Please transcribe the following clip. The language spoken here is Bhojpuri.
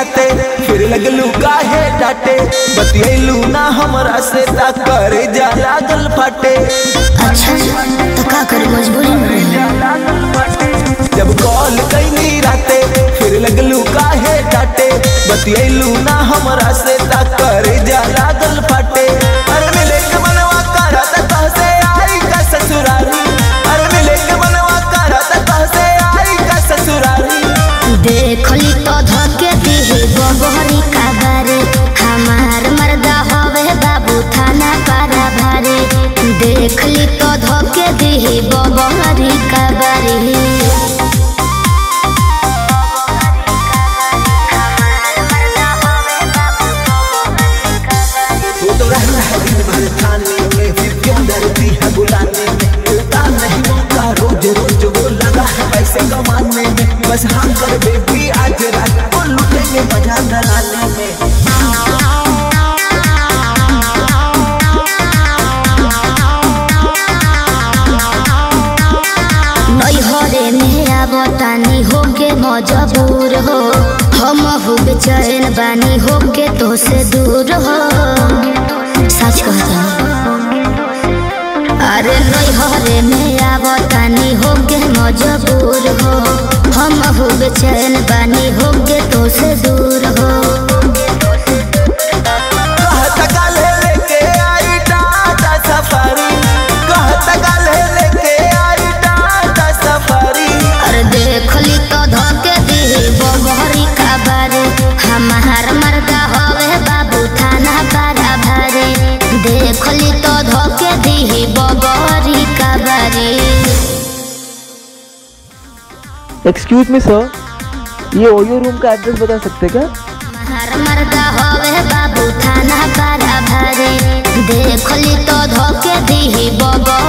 राते फिर लगलू काहे डाटे बतियलू ना हमरा से ता करे जा लागल फाटे। अच्छा तो का कर मजबूरी में जब कॉल कैनी राते फिर लगलू काहे डाटे बतियलू ना हमरा से ता करे जा लागल फाटे। अरे मिले के मनवा करत कहसे आई का ससुरारी अरे मिले के मनवा करत कहसे आई का ससुरारी। देखली तो धके दिहे बबहरी का बारे हमार मर्दा होवे बाबू थाना पारा भारे। देखली तो धके दिहे बबहरी का बारे तो रहना है दिन भर थाने में फिर क्यों डरती है बुलाने में मिलता नहीं मौका रोज रोज वो लगा है पैसे कमाने में बस हाँ कर बेबी आज रात को लुटेंगे मजा डराने में। नैहरे में आवतानी होके मजबूर हो हम हो बेचैन बानी होके तो से दूर हो। सच कहता अरे नैहरे में आवतानी होके मजबूर हो हम हो बेचैन बानी होके तो से दूर हो। कहता काले लेके आई टाटा सफारी कहता काले लेके आई टाटा सफारी। अरे देखली तो धके दिहे बबहरी का बारे हमार मर्दा होवे बाबू थाना पारा भारे। देखली तो धके दिहे बबहरी का बारे। एक्सक्यूज मी सर, ये ओयो रूम का एड्रेस बता सकते क्या? हमार मर्दा होवे बाबू थाना पारा भारे। देखली तो धके दिहे बबहरी